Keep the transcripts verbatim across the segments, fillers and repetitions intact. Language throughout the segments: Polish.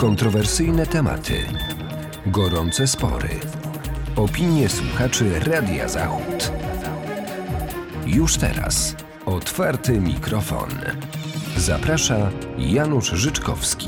Kontrowersyjne tematy, gorące spory, opinie słuchaczy Radia Zachód. Już teraz otwarty mikrofon. Zaprasza Janusz Życzkowski.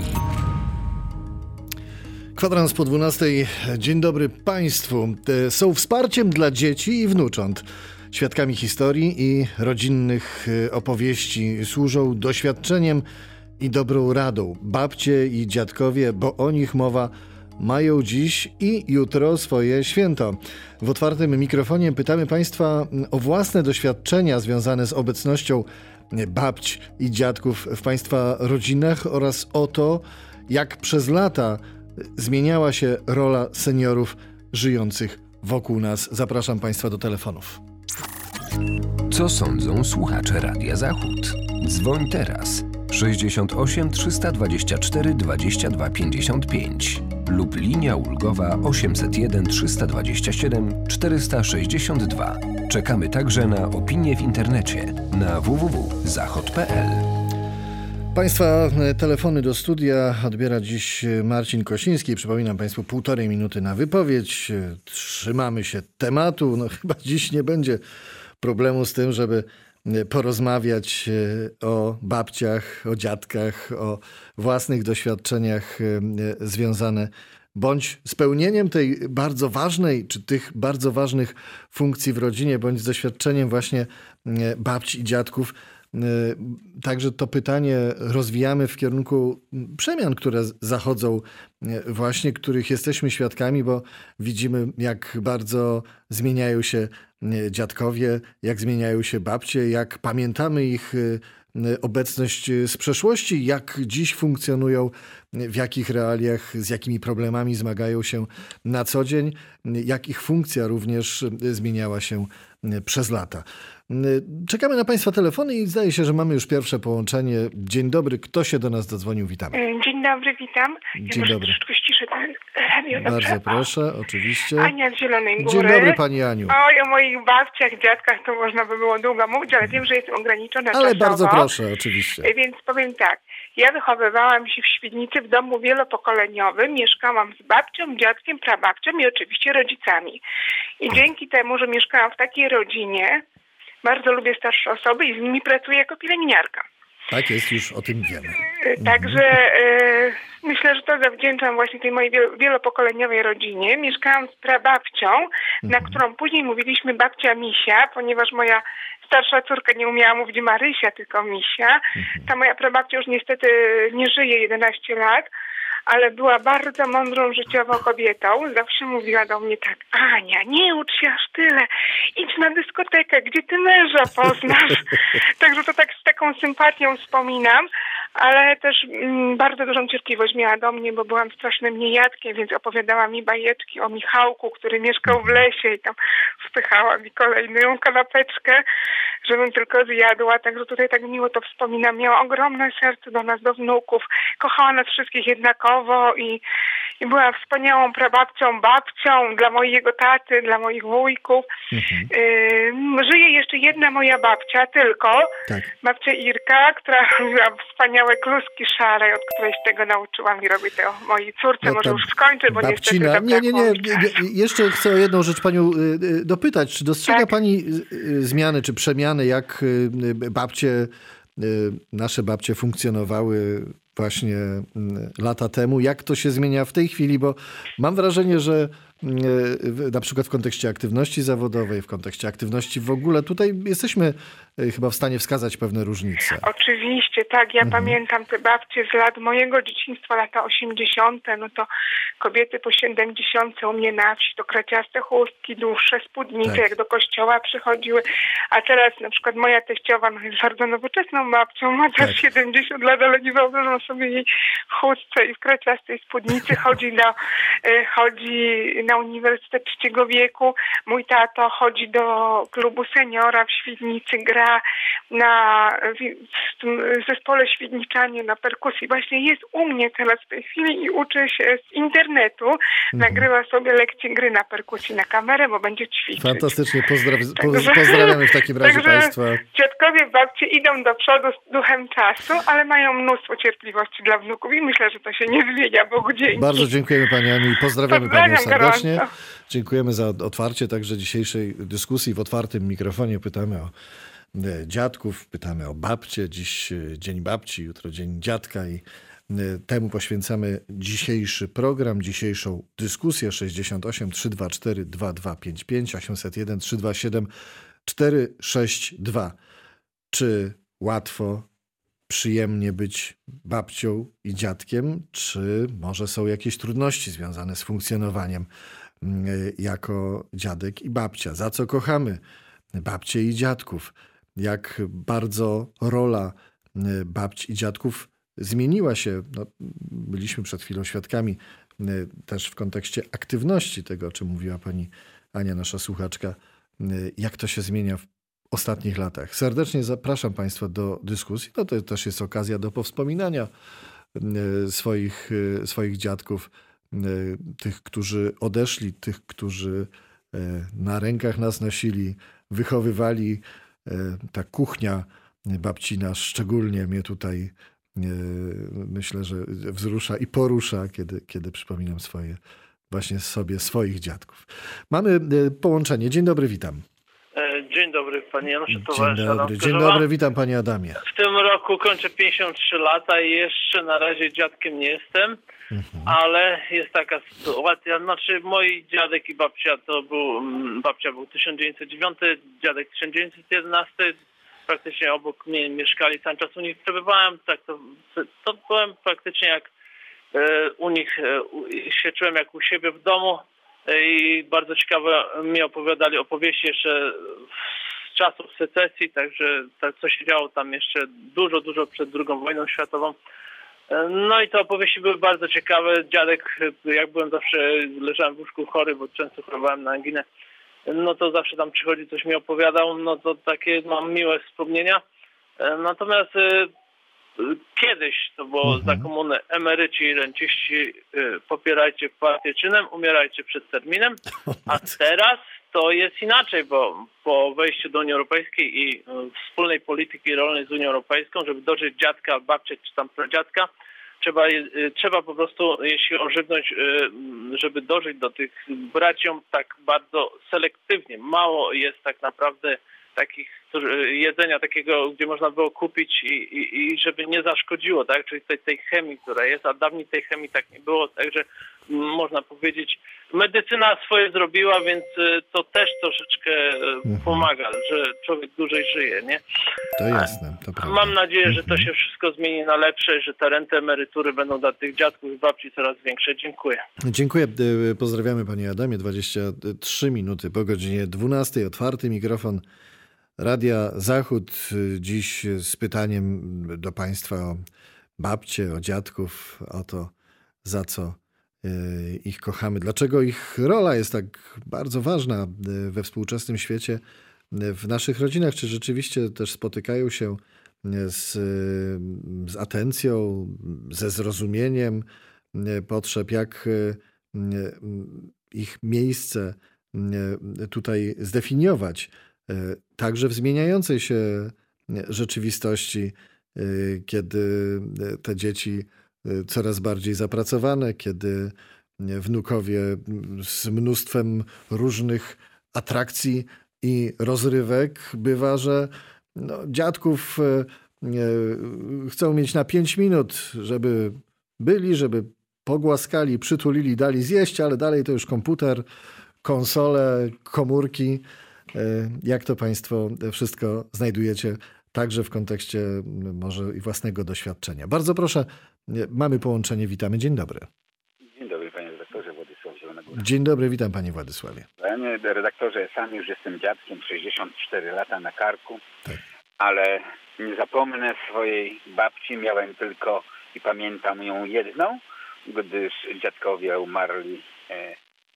Kwadrans po dwunastej. Dzień dobry Państwu. Są wsparciem dla dzieci i wnucząt. Świadkami historii i rodzinnych opowieści, służą doświadczeniem i dobrą radą. Babcie i dziadkowie, bo o nich mowa, mają dziś i jutro swoje święto. W otwartym mikrofonie pytamy Państwa o własne doświadczenia związane z obecnością babć i dziadków w Państwa rodzinach oraz o to, jak przez lata zmieniała się rola seniorów żyjących wokół nas. Zapraszam Państwa do telefonów. Co sądzą słuchacze Radia Zachód? Dzwoń teraz sześćdziesiąt osiem trzysta dwadzieścia cztery dwadzieścia dwa pięćdziesiąt pięć lub linia ulgowa osiemset jeden trzysta dwadzieścia siedem czterysta sześćdziesiąt dwa. Czekamy także na opinie w internecie na w w w kropka zachod kropka p l. Państwa telefony do studia odbiera dziś Marcin Kosiński. Przypominam Państwu, półtorej minuty na wypowiedź. Trzymamy się tematu. No chyba dziś nie będzie problemu z tym, żeby porozmawiać o babciach, o dziadkach, o własnych doświadczeniach związane bądź z pełnieniem tej bardzo ważnej, czy tych bardzo ważnych funkcji w rodzinie, bądź z doświadczeniem właśnie babci i dziadków. Także to pytanie rozwijamy w kierunku przemian, które zachodzą właśnie, których jesteśmy świadkami, bo widzimy, jak bardzo zmieniają się dziadkowie, jak zmieniają się babcie, jak pamiętamy ich obecność z przeszłości, jak dziś funkcjonują, w jakich realiach, z jakimi problemami zmagają się na co dzień, jak ich funkcja również zmieniała się przez lata. Czekamy na Państwa telefony i zdaje się, że mamy już pierwsze połączenie. Dzień dobry, kto się do nas dodzwonił? Witamy. Dzień dobry, witam. Dzień ja dobry. Troszeczkę ściszę ten radio, dobrze? Bardzo proszę, oczywiście. Ania z Zielonej Góry. Dzień dobry, Pani Aniu. Oj, o moich babciach, dziadkach to można by było długo mówić, ale wiem, że jestem ograniczona Ale czasowo. bardzo proszę, oczywiście. Więc powiem tak. Ja wychowywałam się w Świdnicy w domu wielopokoleniowym. Mieszkałam z babcią, dziadkiem, prababcią i oczywiście rodzicami. I dzięki temu, że mieszkałam w takiej rodzinie, bardzo lubię starsze osoby i z nimi pracuję jako pielęgniarka. Tak jest, już o tym wiemy. Także e, myślę, że to zawdzięczam właśnie tej mojej wielopokoleniowej rodzinie. Mieszkałam z prababcią, mhm. na którą później mówiliśmy babcia Misia, ponieważ moja starsza córka nie umiała mówić Marysia, tylko Misia. Mhm. Ta moja prababcia już niestety nie żyje jedenaście lat, ale była bardzo mądrą, życiową kobietą. Zawsze mówiła do mnie tak: Ania, nie ucz się aż tyle. Idź na dyskotekę, gdzie ty męża poznasz. Także to tak z taką sympatią wspominam, ale też mm, bardzo dużą cierpliwość miała do mnie, bo byłam strasznym niejadkiem, więc opowiadała mi bajeczki o Michałku, który mieszkał w lesie i tam wpychała mi kolejną kanapeczkę, żebym tylko zjadła. Także tutaj tak miło to wspominam. Miała ogromne serce do nas, do wnuków. Kochała nas wszystkich jednakowo i, i była wspaniałą prababcią, babcią dla mojego taty, dla moich wujków. Mhm. Y, żyje jeszcze jedna moja babcia tylko, tak. babcia Irka, która robiła wspaniałe kluski szare, od której się tego nauczyłam i robię to mojej córce. No może już skończę, bo babcina. niestety... Nie, nie, nie, nie. Jeszcze chcę o jedną rzecz Panią dopytać. Czy dostrzega tak. Pani zmiany, czy przemiany, jak babcie, nasze babcie funkcjonowały właśnie lata temu? Jak to się zmienia w tej chwili? Bo mam wrażenie, że na przykład w kontekście aktywności zawodowej, w kontekście aktywności w ogóle, tutaj jesteśmy chyba w stanie wskazać pewne różnice. Oczywiście, tak. Ja mhm. pamiętam te babcie z lat mojego dzieciństwa, lata osiemdziesiąte, no to kobiety po siedemdziesiątce u mnie na wsi, to kraciaste chustki, dłuższe spódnice, tak. jak do kościoła przychodziły. A teraz na przykład moja teściowa no, jest bardzo nowoczesną babcią, ma też tak. siedemdziesiąt lat, ale nie wyobrażam sobie jej w chustce i w kraciastej spódnicy. Chodzi, do, chodzi na na Uniwersytet Trzeciego Wieku. Mój tato chodzi do klubu seniora w Świdnicy, gra na w tym zespole Świdniczanie na perkusji. Właśnie jest u mnie teraz w tej chwili i uczy się z internetu. Mhm. Nagrywa sobie lekcje gry na perkusji na kamerę, bo będzie ćwiczyć. Fantastycznie, Pozdraw- Także, pozdrawiamy w takim razie także Państwa. Dziadkowie, babcie idą do przodu z duchem czasu, ale mają mnóstwo cierpliwości dla wnuków i myślę, że to się nie zmienia, Bogu dzięki. Bardzo dziękujemy Pani Aniu i pozdrawiamy Panią serdecznie. Gorąco. Dziękujemy za otwarcie także dzisiejszej dyskusji. W otwartym mikrofonie pytamy o dziadków, pytamy o babcie. Dziś Dzień Babci, jutro Dzień Dziadka i temu poświęcamy dzisiejszy program, dzisiejszą dyskusję. sześćdziesiąt osiem, trzysta dwadzieścia cztery, dwa dwa pięć pięć, osiemset jeden, trzysta dwadzieścia siedem, cztery sześć dwa. Czy łatwo, przyjemnie być babcią i dziadkiem, czy może są jakieś trudności związane z funkcjonowaniem jako dziadek i babcia? Za co kochamy babcie i dziadków? Jak bardzo rola babci i dziadków zmieniła się? No, byliśmy przed chwilą świadkami też w kontekście aktywności tego, o czym mówiła pani Ania, nasza słuchaczka, jak to się zmienia w ostatnich latach. Serdecznie zapraszam Państwa do dyskusji. No to też jest okazja do powspominania swoich, swoich dziadków, tych, którzy odeszli, tych, którzy na rękach nas nosili, wychowywali. Ta kuchnia babcina szczególnie mnie tutaj, myślę, że wzrusza i porusza, kiedy, kiedy przypominam swoje, właśnie sobie swoich dziadków. Mamy połączenie. Dzień dobry, witam. Dzień dobry, panie Januszu. Dzień dobry, Dzień dobry, witam panie Adamie. W tym roku kończę pięćdziesiąt trzy lata i jeszcze na razie dziadkiem nie jestem, mhm. ale jest taka sytuacja, znaczy moi dziadek i babcia to był, babcia był tysiąc dziewięćset dziewiąty, dziadek tysiąc dziewięćset jedenasty, praktycznie obok mnie mieszkali, cały czas u nich przebywałem, tak to, to byłem praktycznie jak e, u nich, e, się czułem jak u siebie w domu. I bardzo ciekawe mi opowiadali opowieści jeszcze z czasów secesji, także tak, co się działo tam jeszcze dużo, dużo przed drugą wojną światową. No i te opowieści były bardzo ciekawe. Dziadek, jak byłem zawsze, leżałem w łóżku chory, bo często chorowałem na anginę, no to zawsze tam przychodzi, coś mi opowiadał, no to takie mam miłe wspomnienia. Natomiast kiedyś to było mhm. za komuny emeryci i renciści, y, popierajcie partię czynem, umierajcie przed terminem, a teraz to jest inaczej, bo po wejściu do Unii Europejskiej i y, wspólnej polityki rolnej z Unią Europejską, żeby dożyć dziadka, babcie czy tam pradziadka, trzeba, y, trzeba po prostu, jeśli o żywność, y, żeby dożyć do tych braciom tak bardzo selektywnie. Mało jest tak naprawdę takich jedzenia takiego, gdzie można było kupić i, i, i żeby nie zaszkodziło, tak? Czyli tej, tej chemii, która jest, a dawniej tej chemii tak nie było, także można powiedzieć, medycyna swoje zrobiła, więc to też troszeczkę mhm. pomaga, że człowiek dłużej żyje, nie? To jasne, to prawda. Mam nadzieję, że to się wszystko zmieni na lepsze, że te renty, emerytury będą dla tych dziadków i babci coraz większe. Dziękuję. Dziękuję. Pozdrawiamy panie Adamie. dwadzieścia trzy minuty po godzinie dwunastej. Otwarty mikrofon Radia Zachód. Dziś z pytaniem do Państwa o babcie, o dziadków, o to, za co ich kochamy. Dlaczego ich rola jest tak bardzo ważna we współczesnym świecie, w naszych rodzinach? Czy rzeczywiście też spotykają się z, z atencją, ze zrozumieniem potrzeb, jak ich miejsce tutaj zdefiniować? Także w zmieniającej się rzeczywistości, kiedy te dzieci coraz bardziej zapracowane, kiedy wnukowie z mnóstwem różnych atrakcji i rozrywek, bywa, że no, dziadków chcą mieć na pięć minut, żeby byli, żeby pogłaskali, przytulili, dali zjeść, ale dalej to już komputer, konsole, komórki. Jak to Państwo wszystko znajdujecie, także w kontekście może i własnego doświadczenia? Bardzo proszę, mamy połączenie, witamy. Dzień dobry. Dzień dobry, panie redaktorze, Władysław Zielona Góra. Dzień dobry, witam panie Władysławie. Panie redaktorze, sam już jestem dziadkiem, sześćdziesiąt cztery lata na karku, tak. Ale nie zapomnę swojej babci, miałem tylko i pamiętam ją jedną, gdyż dziadkowie umarli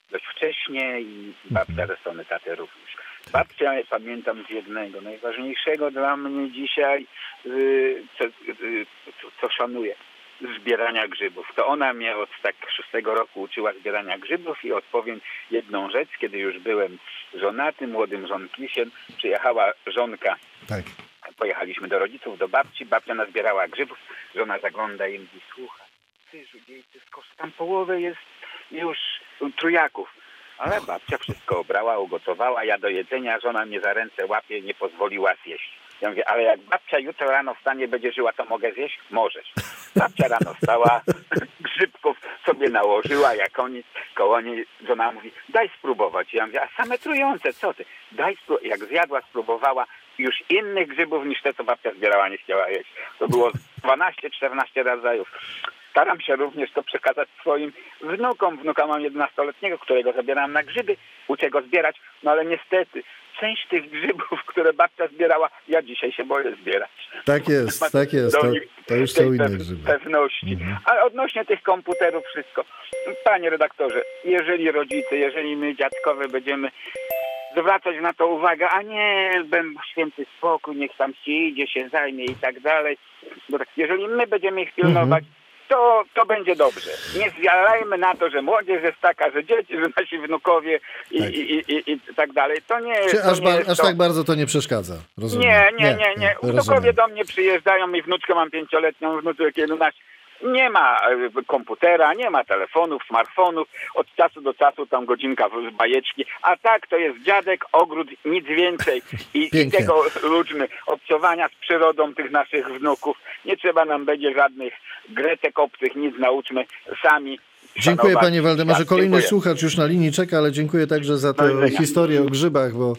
dość wcześnie i babcia ze strony taty również. Babcia, pamiętam z jednego, najważniejszego dla mnie dzisiaj, yy, co, yy, co, co szanuję, zbierania grzybów. To ona mnie od tak szóstego roku uczyła zbierania grzybów i odpowiem jedną rzecz, kiedy już byłem żonaty, młodym żonklisiem, przyjechała żonka, Tak. pojechaliśmy do rodziców, do babci, babcia nazbierała grzybów, żona zagląda i mówi, słuchaj, ty żydziejczysko, tam połowę jest już trójaków. Ale babcia wszystko obrała, ugotowała, ja do jedzenia, żona mnie za ręce łapie, nie pozwoliła zjeść. Ja mówię, ale jak babcia jutro rano wstanie, będzie żyła, to mogę zjeść? Możesz. Babcia rano wstała, grzybków sobie nałożyła, jak oni, koło niej, żona mówi, daj spróbować. Ja mówię, a same trujące, co ty? Daj spróbować. Jak zjadła, spróbowała, już innych grzybów niż te, co babcia zbierała, nie chciała jeść. To było dwanaście czternaście rodzajów. Staram się również to przekazać swoim wnukom. Wnuka mam jedenastoletniego, którego zabieram na grzyby, uczę go zbierać, no ale niestety część tych grzybów, które babcia zbierała, ja dzisiaj się boję zbierać. Tak jest, tak jest. To, to już są inne grzyby. Pewności. Mhm. Ale odnośnie tych komputerów wszystko. Panie redaktorze, jeżeli rodzice, jeżeli my dziadkowie będziemy zwracać na to uwagę, a nie będę święty spokój, niech tam się idzie, się zajmie i tak dalej. Bo tak, jeżeli my będziemy ich pilnować, mhm. to, to będzie dobrze. Nie zwialajmy na to, że młodzież jest taka, że dzieci, że nasi wnukowie i, tak. i, i, i, i tak dalej. To nie, Czy to aż, nie ba- jest aż to... tak bardzo to nie przeszkadza, rozumiem. Nie, nie, nie, nie. Wnukowie rozumiem. do mnie przyjeżdżają i wnuczkę mam pięcioletnią, wnuczek jedenaście. Nie ma komputera, nie ma telefonów, smartfonów, od czasu do czasu tam godzinka w bajeczki, a tak to jest dziadek, ogród, nic więcej i, i tego ludźmy, obcowania z przyrodą tych naszych wnuków. Nie trzeba nam będzie żadnych grecek obcych, nic nauczmy sami. Dziękuję szanować. panie Waldemarze. Tak, kolejny dziękuję. słuchacz już na linii czeka, ale dziękuję także za tę No historię o grzybach, bo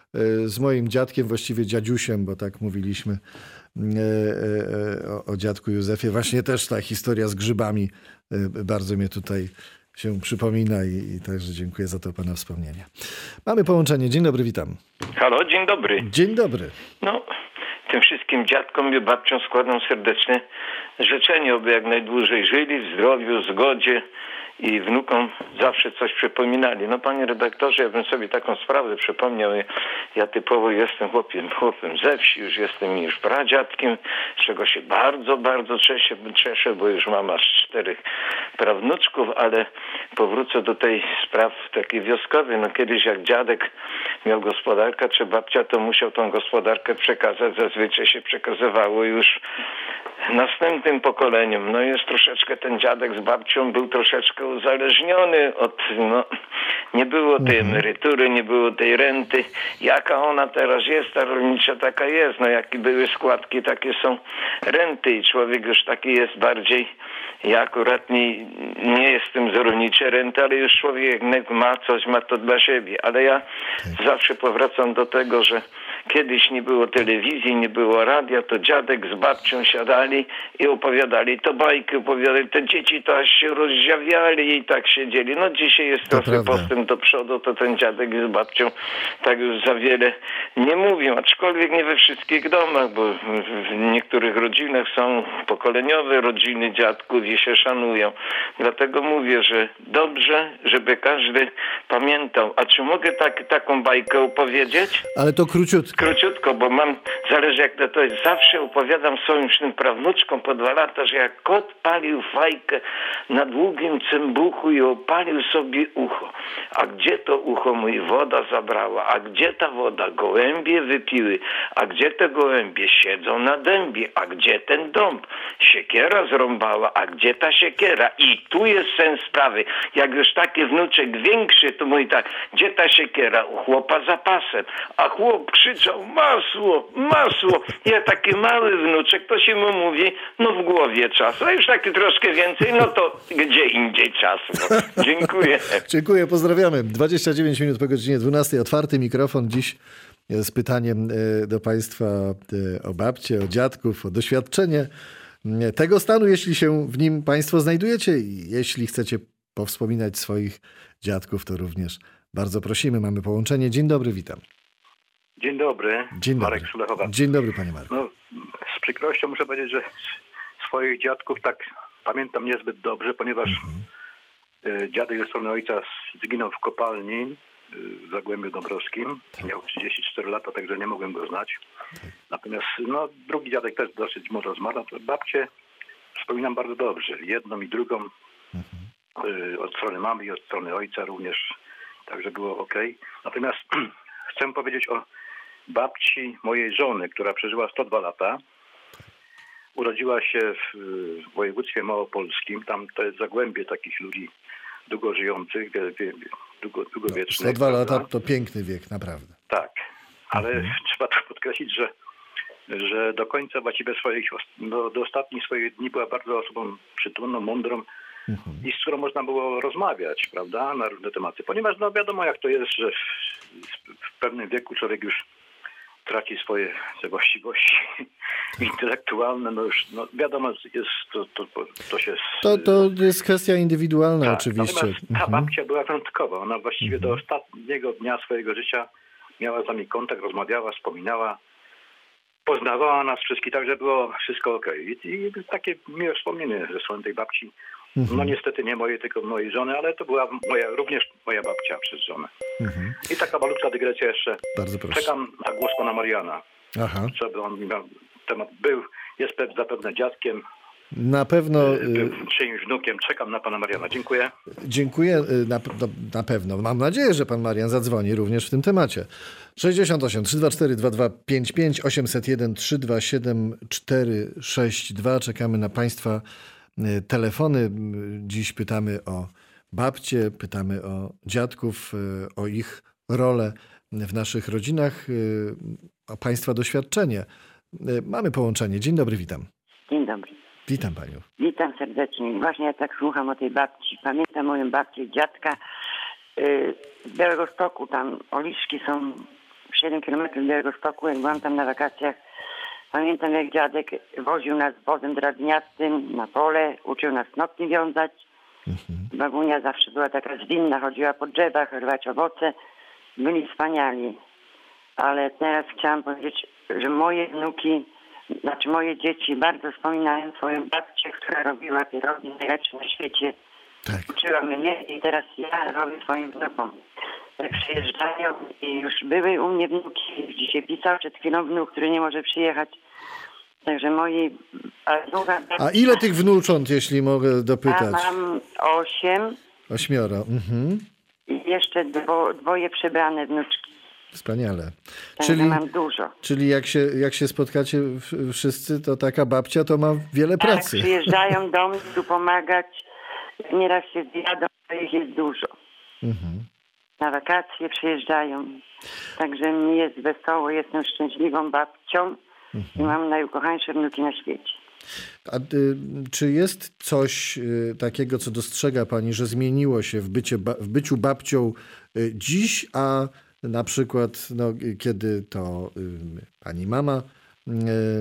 z moim dziadkiem, właściwie dziadziusiem, bo tak mówiliśmy, O, o dziadku Józefie. Właśnie też ta historia z grzybami bardzo mnie tutaj się przypomina i, i także dziękuję za to pana wspomnienie. Mamy połączenie. Dzień dobry, witam. Halo, dzień dobry. Dzień dobry. No, tym wszystkim dziadkom i babciom składam serdeczne życzenie, aby jak najdłużej żyli w zdrowiu, zgodzie i wnukom zawsze coś przypominali. No panie redaktorze, ja bym sobie taką sprawę przypomniał. Ja typowo jestem chłopiem, chłopem ze wsi, już jestem już pradziadkiem, z czego się bardzo, bardzo cieszę, cieszę, bo już mam aż czterech prawnuczków, ale powrócę do tej spraw takiej wioskowej. No kiedyś jak dziadek miał gospodarkę, czy babcia, to musiał tą gospodarkę przekazać. Zazwyczaj się przekazywało już następnym pokoleniom. No jest troszeczkę ten dziadek z babcią był troszeczkę uzależniony od, no, nie było tej emerytury, nie było tej renty. Jaka ona teraz jest, ta rolnicza taka jest. No jakie były składki, takie są renty i człowiek już taki jest bardziej, ja akurat nie, nie jestem z rolniczej renty, ale już człowiek ma coś, ma to dla siebie. Ale ja zawsze powracam do tego, że kiedyś nie było telewizji, nie było radia, to dziadek z babcią siadali i opowiadali to bajki, opowiadali, te dzieci to aż się rozdziawiali i tak siedzieli. No dzisiaj jest To trochę prawda. postęp do przodu, to ten dziadek z babcią tak już za wiele nie mówią, aczkolwiek nie we wszystkich domach, bo w niektórych rodzinach są pokoleniowe rodziny dziadków i się szanują. Dlatego mówię, że dobrze, żeby każdy pamiętał. A czy mogę tak, taką bajkę opowiedzieć? Ale to króciutko. Króciutko, bo mam, zależy jak to, to jest, zawsze opowiadam swoim tym prawnuczkom po dwa lata, że jak kot palił fajkę na długim cymbuchu i opalił sobie ucho. A gdzie to ucho mój woda zabrała? A gdzie ta woda? Gołębie wypiły. A gdzie te gołębie? Siedzą na dębie. A gdzie ten dąb? Siekiera zrąbała. A gdzie ta siekiera? I tu jest sens sprawy. Jak już taki wnuczek większy, to mówi tak, gdzie ta siekiera? U chłopa za pasem. A chłop krzyczał, masło, masło. Ja taki mały wnuczek, to się mu mówi, no w głowie czas. A już taki troszkę więcej, no to gdzie indziej czas. No. Dziękuję. Dziękuję, pozdrawiamy. dwadzieścia dziewięć minut po godzinie dwunastej. Otwarty mikrofon dziś z pytaniem do państwa o babcie, o dziadków, o doświadczenie tego stanu, jeśli się w nim państwo znajdujecie i jeśli chcecie powspominać swoich dziadków, to również bardzo prosimy. Mamy połączenie. Dzień dobry, witam. Dzień dobry, Dzień Marek dobry. Szulechowa. Dzień dobry, panie Marku. No, z przykrością muszę powiedzieć, że swoich dziadków tak pamiętam niezbyt dobrze, ponieważ Mhm. Dziadek ze strony ojca zginął w kopalni w Zagłębiu Dąbrowskim. Miał trzydzieści cztery lata, także nie mogłem go znać. Natomiast no, drugi dziadek też dosyć młodo zmarł. Babcię wspominam bardzo dobrze. Jedną i drugą. Mhm. Od strony mamy i od strony ojca również. Także było ok. Natomiast chcę powiedzieć o babci mojej żony, która przeżyła sto dwa lata. Urodziła się w województwie małopolskim. Tam to jest zagłębie takich ludzi długo żyjących, długo, długowiecznych. sto dwa lata to piękny wiek, naprawdę. Tak, ale mhm. trzeba to podkreślić, że, że do końca właściwie swoich, do, do ostatnich swoich dni była bardzo osobą przytulną, mądrą mhm. i z którą można było rozmawiać, prawda, na różne tematy. Ponieważ no wiadomo jak to jest, że w, w pewnym wieku człowiek już traci swoje te właściwości intelektualne, no już no wiadomo, jest to, to, to się... To, to jest kwestia indywidualna tak, oczywiście. Natomiast ta mhm. babcia była wyjątkowa. Ona właściwie mhm. do ostatniego dnia swojego życia miała z nami kontakt, rozmawiała, wspominała, poznawała nas wszystkich, także było wszystko okej. I, I takie miłe wspomnienie ze strony tej babci. Mhm. No niestety nie moje, tylko mojej żony, ale to była moja, również moja babcia przez żonę. Mhm. I taka malutka dygresja jeszcze. Bardzo proszę. Czekam na głos pana Mariana. Aha. Żeby on miał temat był, jest zapewne dziadkiem. Na pewno. Był czyimś wnukiem. Czekam na pana Mariana. Dziękuję. Dziękuję. Na, na pewno. Mam nadzieję, że pan Marian zadzwoni również w tym temacie. sześćdziesiąt osiem, trzysta dwadzieścia cztery, dwa dwa pięć pięć, osiemset jeden, trzysta dwadzieścia siedem, cztery sześć dwa. Czekamy na państwa telefony. Dziś pytamy o babcie, pytamy o dziadków, o ich rolę w naszych rodzinach, o państwa doświadczenie. Mamy połączenie. Dzień dobry, witam. Dzień dobry. Witam panią. Witam serdecznie. Właśnie ja tak słucham o tej babci. Pamiętam moją babcię i dziadka z Białegostoku. Tam Oliszki są siedem kilometrów z Białegostoku. Jak byłam tam na wakacjach, pamiętam jak dziadek woził nas wozem drabiniastym na pole, uczył nas nocki wiązać. Mhm. Babunia zawsze była taka zwinna, chodziła po drzewach, rwać owoce. Byli wspaniali. Ale teraz chciałam powiedzieć, że moje wnuki, znaczy moje dzieci bardzo wspominają swoją babcię, która robiła pierogi najlepsze na świecie. Tak. Uczyła mnie i teraz ja robię swoim wnukom. Jak przyjeżdżają i już były u mnie wnuki, dzisiaj pisał przed chwilą wnuk, który nie może przyjechać. Także moi... A, a ile tych wnucząt, jeśli mogę dopytać? A mam osiem. Ośmioro. Mhm. I jeszcze dwo, dwoje przebrane wnuczki. Wspaniale. Także czyli mam dużo. Czyli jak się, jak się spotkacie wszyscy, to taka babcia to ma wiele tak, pracy. Przyjeżdżają do mnie tu pomagać. Nieraz się zjadą, to ich jest dużo. Mhm. Na wakacje przyjeżdżają. Także mi jest wesoło, jestem szczęśliwą babcią mhm. i mam najukochańsze wnuki na świecie. A y, czy jest coś y, takiego, co dostrzega pani, że zmieniło się w, bycie, ba, w byciu babcią y, dziś, a na przykład no, kiedy to y, pani mama y,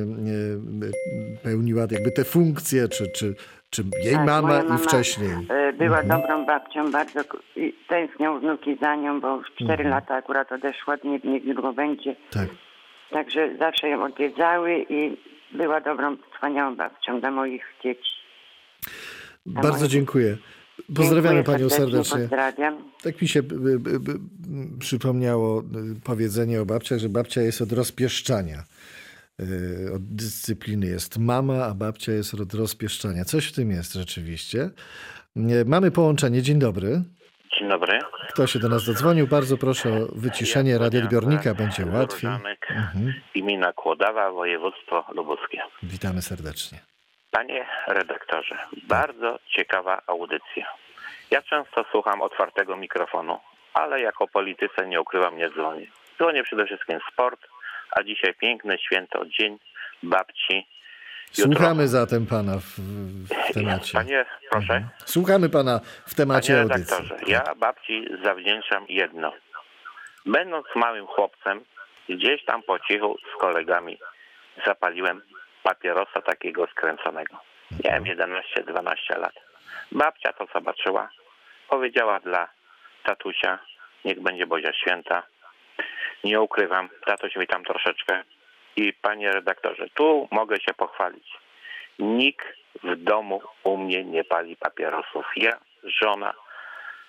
y, pełniła jakby te funkcje, czy, czy, czy jej tak, mama, mama i wcześniej? Była mhm. dobrą babcią, bardzo i tęsknią wnuki za nią, bo już cztery mhm. lata akurat odeszła, nie, niedługo będzie. Tak. Także zawsze ją odwiedzały i była dobrą, wspaniałą babcią dla moich dzieci. Dla bardzo moich... dziękuję. Pozdrawiamy dziękuję panią serdecznie. Pozdrawiam. Tak mi się by, by, by, przypomniało powiedzenie o babciach, że babcia jest od rozpieszczania. Yy, od dyscypliny jest mama, a babcia jest od rozpieszczania. Coś w tym jest rzeczywiście. Yy, mamy połączenie. Dzień dobry. Dzień dobry. Kto się do nas zadzwonił? Bardzo proszę o wyciszenie ja radioodbiornika, będzie łatwiej. Mhm. Gmina Kłodawa, województwo lubuskie. Witamy serdecznie. Panie redaktorze, bardzo ciekawa audycja. Ja często słucham otwartego mikrofonu, ale jako polityce nie ukrywam, nie dzwonię. Dzwonię przede wszystkim sport, a dzisiaj piękne święto, Dzień Babci. Jutro... Słuchamy zatem pana w, w temacie. Panie, proszę. Mhm. Słuchamy pana w temacie Panie audycji. redaktorze, ja babci zawdzięczam jedno. Będąc małym chłopcem, gdzieś tam po cichu z kolegami zapaliłem papierosa takiego skręconego. Miałem jedenaście dwanaście lat. Babcia to zobaczyła. Powiedziała dla tatusia, niech będzie Bozia Święta. Nie ukrywam, tatuś mi tam troszeczkę. I panie redaktorze, tu mogę się pochwalić. Nikt w domu u mnie nie pali papierosów. Ja, żona,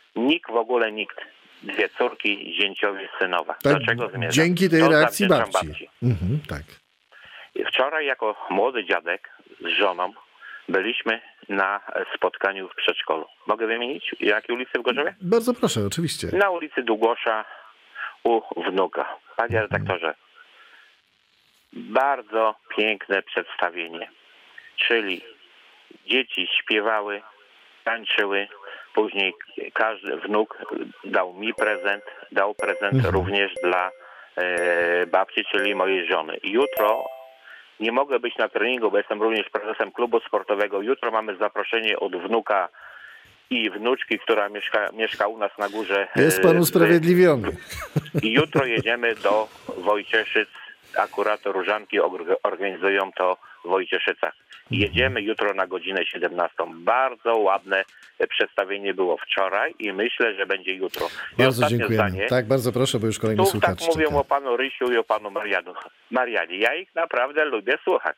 Nikt w ogóle, nikt. Dwie córki, zięciowie, synowa. Tak, Do czego zmierzam? dzięki tej To reakcji zawdzięczam babci. Mhm, tak. Wczoraj jako młody dziadek z żoną byliśmy na spotkaniu w przedszkolu. Mogę wymienić, jakie ulicy w Gorzowie? Bardzo proszę, oczywiście. Na ulicy Długosza u wnuka. Panie redaktorze, bardzo piękne przedstawienie. Czyli dzieci śpiewały, tańczyły, później każdy wnuk dał mi prezent, dał prezent mhm. również dla e, babci, czyli mojej żony. Jutro nie mogę być na treningu, bo jestem również prezesem klubu sportowego. Jutro mamy zaproszenie od wnuka i wnuczki, która mieszka, mieszka u nas na górze. Jest pan usprawiedliwiony. I jutro jedziemy do Wojcieszyc. Akurat Różanki organizują to w Wojcieszycach. Jedziemy jutro na godzinę siedemnastą. Bardzo ładne przedstawienie było wczoraj i myślę, że będzie jutro. I bardzo dziękujemy. Zdanie, tak, bardzo proszę, bo już kolejny tu słuchacz tak mówią czeka. o panu Rysiu i o panu Marianu. Marianie. Ja ich naprawdę lubię słuchać.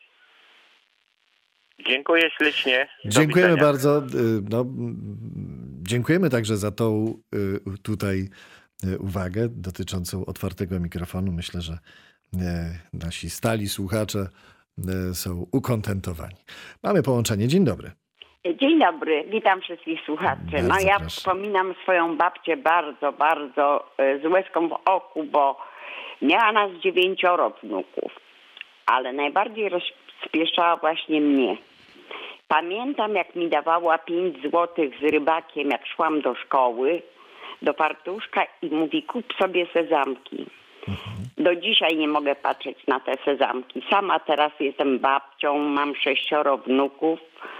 Dziękuję ślicznie. Do dziękujemy widzenia. bardzo. No, dziękujemy także za tą tutaj uwagę dotyczącą otwartego mikrofonu. Myślę, że nasi stali słuchacze są ukontentowani. Mamy połączenie. Dzień dobry. Dzień dobry, witam wszystkich słuchaczy. Bardzo no ja proszę. wspominam swoją babcię bardzo, bardzo z łezką w oku, bo miała nas dziewięcioro wnuków, ale najbardziej rozpieszczała właśnie mnie. Pamiętam, jak mi dawała pięć złotych z rybakiem, jak szłam do szkoły, do fartuszka i mówi, kup sobie sezamki. Mhm. Do dzisiaj nie mogę patrzeć na te sezamki. Sama teraz jestem babcią, mam sześcioro wnuków,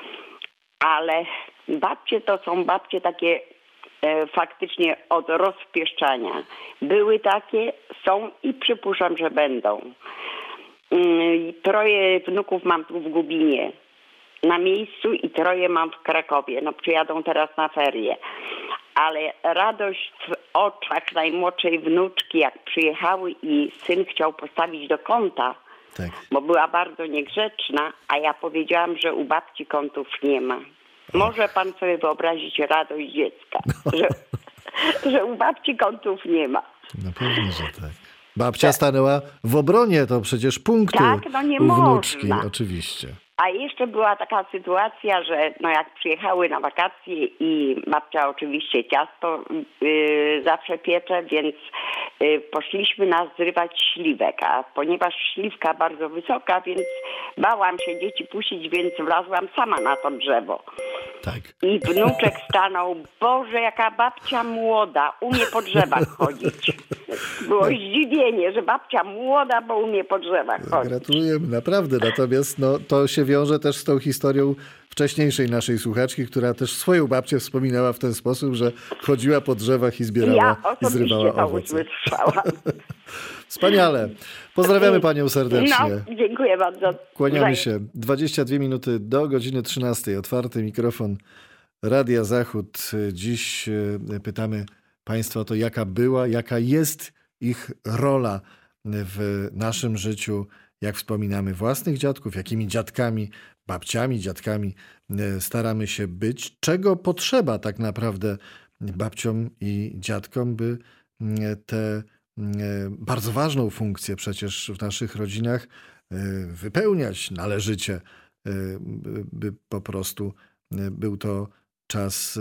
ale babcie to są babcie takie e, faktycznie od rozpieszczania. Były takie, są i przypuszczam, że będą. Yy, troje wnuków mam tu w Gubinie na miejscu i troje mam w Krakowie. No przyjadą teraz na ferie. Ale radość w oczach najmłodszej wnuczki, jak przyjechały i syn chciał postawić do kąta, tak. bo była bardzo niegrzeczna, a ja powiedziałam, że u babci kątów nie ma. Może pan sobie wyobrazić radość dziecka, że, że u babci kątów nie ma. No pewnie, że tak. Babcia tak. stanęła w obronie, to przecież punkty tak, no nie u wnuczki, można. oczywiście. A jeszcze była taka sytuacja, że no jak przyjechały na wakacje i babcia oczywiście ciasto yy, zawsze piecze, więc yy, poszliśmy nazrywać śliwek, a ponieważ śliwka bardzo wysoka, więc bałam się dzieci puścić, więc wlazłam sama na to drzewo. Tak. I wnuczek stanął, Boże, jaka babcia młoda, umie po drzewach chodzić. Było zdziwienie, że babcia młoda, bo umie po drzewach chodzić. Gratulujemy, naprawdę. Natomiast no, to się wiąże też z tą historią wcześniejszej naszej słuchaczki, która też swoją babcię wspominała w ten sposób, że chodziła po drzewach i zbierała ja i zrywała to owoce. usłyszałam. Wspaniale. Pozdrawiamy panią serdecznie. No, dziękuję bardzo. Kłaniamy się. dwadzieścia dwie minuty do godziny trzynastej. Otwarty mikrofon Radia Zachód. Dziś pytamy państwa o to, jaka była, jaka jest ich rola w naszym życiu, jak wspominamy własnych dziadków, jakimi dziadkami, babciami, dziadkami staramy się być, czego potrzeba tak naprawdę babciom i dziadkom, by te bardzo ważną funkcję przecież w naszych rodzinach wypełniać należycie, by po prostu był to czas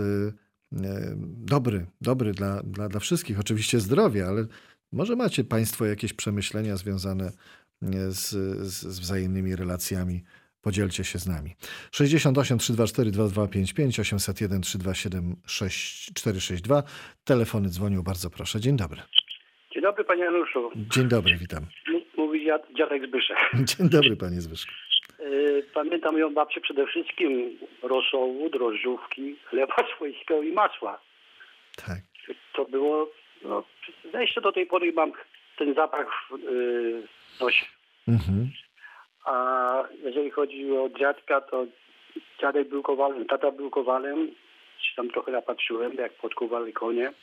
dobry, dobry dla, dla, dla wszystkich. Oczywiście zdrowie, ale może macie państwo jakieś przemyślenia związane z, z, z wzajemnymi relacjami. Podzielcie się z nami. sześćdziesiąt osiem, trzysta dwadzieścia cztery, dwa dwa pięć pięć, osiemset jeden, trzysta dwadzieścia siedem, sześć cztery sześć dwa. Telefony dzwonią, bardzo proszę. Dzień dobry. Dzień dobry, panie Januszu. Dzień dobry, witam. Mówi dziad, dziadek Zbyszek. Dzień dobry, panie Zbyszku. Pamiętam moją babcię przede wszystkim rosołu, drożdżówki, chleba swojskiego i masła. Tak. To było, no, jeszcze do tej pory mam ten zapach w yy, nosie. Mhm. A jeżeli chodzi o dziadka, to dziadek był kowalem, tata był kowalem. Się tam trochę napatrzyłem, jak podkuwali konie.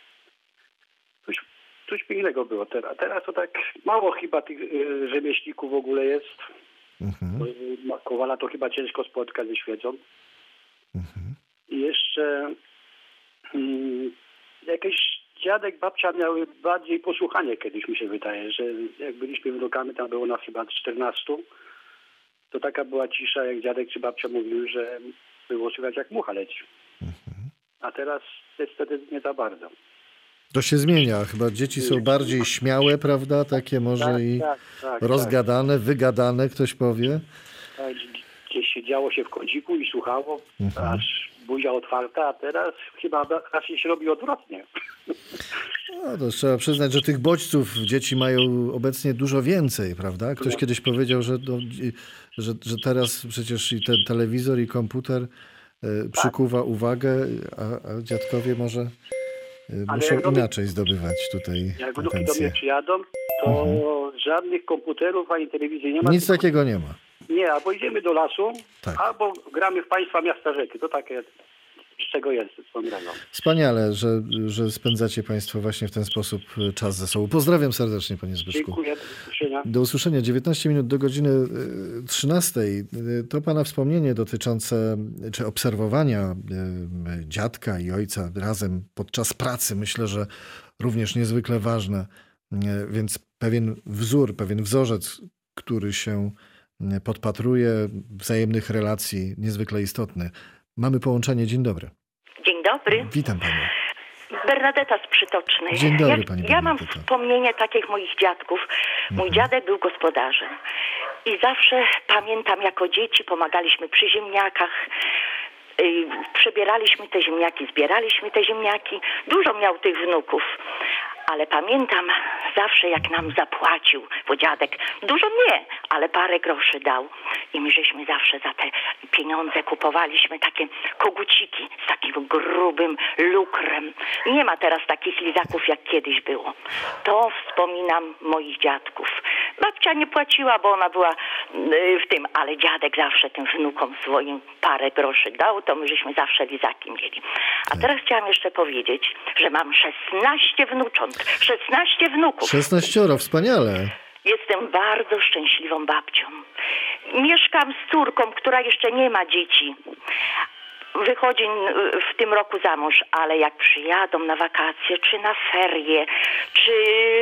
Coś, coś pięknego było teraz. Teraz to tak mało chyba tych y, rzemieślników w ogóle jest. Mhm. Kowala to chyba ciężko spotkać ze świecą. Mhm. I jeszcze Hmm, jakieś dziadek, babcia miały bardziej posłuchanie kiedyś, mi się wydaje, że jak byliśmy wnukami, tam było nas chyba czternastu, to taka była cisza, jak dziadek czy babcia mówiły, że było słychać jak mucha leci. Mhm. A teraz niestety nie za bardzo. To się zmienia. Chyba dzieci są bardziej śmiałe, prawda? Takie może tak, i tak, tak, rozgadane, tak. wygadane, ktoś powie. Tak, gdzieś siedziało się w kąciku i słuchało, mhm. aż buzia otwarta, a teraz chyba raczej się robi odwrotnie. No to trzeba przyznać, że tych bodźców dzieci mają obecnie dużo więcej, prawda? Ktoś kiedyś powiedział, że, do, że, że teraz przecież i ten telewizor, i komputer y, przykuwa tak. uwagę, a, a dziadkowie może y, muszą inaczej zdobywać tutaj jak wnuki do mnie przyjadą, to mhm. żadnych komputerów ani telewizji nie ma. Nic tylko... takiego nie ma. Nie, albo idziemy do lasu, tak. albo gramy w państwa miasta rzeki. To takie, z czego jest wspominają. Wspaniale, że, że spędzacie państwo właśnie w ten sposób czas ze sobą. Pozdrawiam serdecznie, panie Zbyszku. Dziękuję, do usłyszenia. Do usłyszenia. dziewiętnaście minut do godziny trzynastej. To pana wspomnienie dotyczące, czy obserwowania dziadka i ojca razem podczas pracy, myślę, że również niezwykle ważne. Więc pewien wzór, pewien wzorzec, który się podpatruje wzajemnych relacji, niezwykle istotny. Mamy połączenie. Dzień dobry. Dzień dobry. Witam panią. Bernadeta z Przytocznej. Dzień dobry, ja, pani ja mam Bernadeta. wspomnienie takich moich dziadków. Mój mhm. dziadek był gospodarzem. I zawsze pamiętam, jako dzieci pomagaliśmy przy ziemniakach. Yy, przebieraliśmy te ziemniaki, zbieraliśmy te ziemniaki. Dużo miał tych wnuków. Ale pamiętam zawsze, jak nam zapłacił, bo dziadek dużo nie, ale parę groszy dał. I my żeśmy zawsze za te pieniądze kupowaliśmy takie koguciki z takim grubym lukrem. Nie ma teraz takich lizaków, jak kiedyś było. To wspominam moich dziadków. Babcia nie płaciła, bo ona była w tym, ale dziadek zawsze tym wnukom swoim parę groszy dał, to my żeśmy zawsze lizaki mieli. A teraz chciałam jeszcze powiedzieć, że mam szesnaście wnucząt. szesnaście wnuków. szesnaścioro, wspaniale. Jestem bardzo szczęśliwą babcią. Mieszkam z córką, która jeszcze nie ma dzieci. Wychodzi w tym roku za mąż, ale jak przyjadą na wakacje, czy na ferie, czy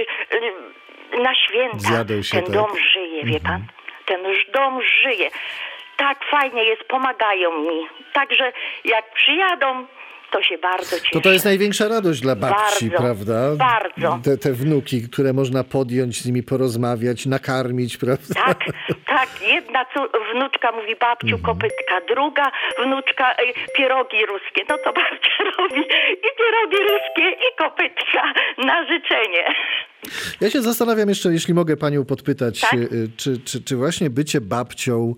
na święta, się, ten tak? dom żyje, wie pan? Ten dom żyje. Tak fajnie jest, pomagają mi. Także jak przyjadą, to się bardzo cieszę. To to jest największa radość dla babci, bardzo, prawda? Bardzo. Te, te wnuki, które można podjąć, z nimi porozmawiać, nakarmić, prawda? Tak, tak. Jedna wnuczka mówi babciu mhm. kopytka, druga wnuczka y, pierogi ruskie. No to babcia robi i pierogi ruskie, i kopytka na życzenie. Ja się zastanawiam jeszcze, jeśli mogę panią podpytać, tak? czy, czy, czy właśnie bycie babcią,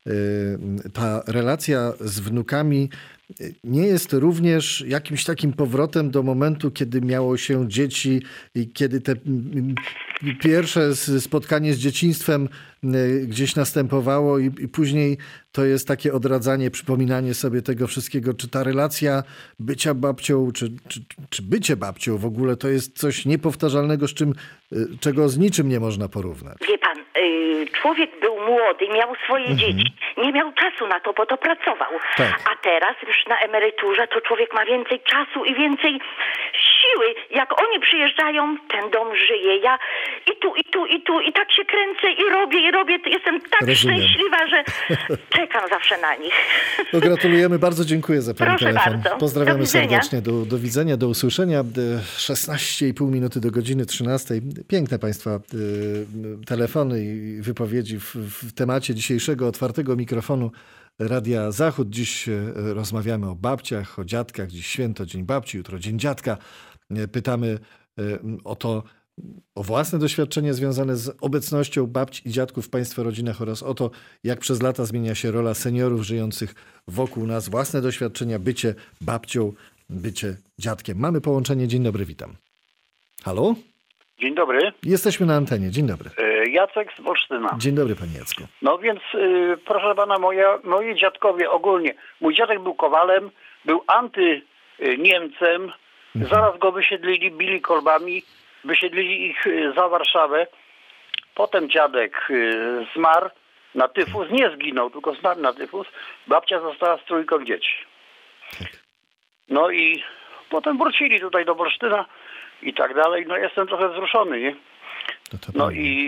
ta relacja z wnukami nie jest również jakimś takim powrotem do momentu, kiedy miało się dzieci i kiedy te pierwsze spotkanie z dzieciństwem gdzieś następowało i, i później to jest takie odradzanie, przypominanie sobie tego wszystkiego. Czy ta relacja bycia babcią, czy, czy, czy bycie babcią w ogóle to jest coś niepowtarzalnego, z czym, czego z niczym nie można porównać? Wie pan, yy, człowiek był młody, miał swoje mhm. dzieci. Nie miał czasu na to, bo to pracował. Tak. A teraz już na emeryturze to człowiek ma więcej czasu i więcej siły. Jak oni przyjeżdżają, ten dom żyje. Ja i tu, i tu, i tu, i tak się kręcę i robię, i robię. Jestem tak Rozumiem. szczęśliwa, że czekam zawsze na nich. To gratulujemy. Bardzo dziękuję za pani Proszę telefon. bardzo. Pozdrawiamy do serdecznie. Do, do widzenia, do usłyszenia. szesnaście i pół minuty do godziny trzynastej. Piękne państwa y, telefony i wypowiedzi w, w temacie dzisiejszego otwartego mikrofonu Radia Zachód. Dziś rozmawiamy o babciach, o dziadkach. Dziś święto, Dzień Babci, jutro Dzień Dziadka. Pytamy o to, o własne doświadczenie związane z obecnością babci i dziadków w państwa rodzinach oraz o to, jak przez lata zmienia się rola seniorów żyjących wokół nas. Własne doświadczenia, bycie babcią, bycie dziadkiem. Mamy połączenie. Dzień dobry, witam. Halo? Dzień dobry. Jesteśmy na antenie. Dzień dobry. Jacek z Olsztyna. Dzień dobry, panie Jacku. No więc, yy, proszę pana, moja, moi dziadkowie ogólnie. Mój dziadek był kowalem, był anty-Niemcem. Mhm. Zaraz go wysiedlili, bili kolbami. Wysiedlili ich za Warszawę. Potem dziadek yy, zmarł na tyfus. Nie zginął, tylko zmarł na tyfus. Babcia została z trójką dzieci. No i potem wrócili tutaj do Olsztyna i tak dalej. No jestem trochę wzruszony, nie? No i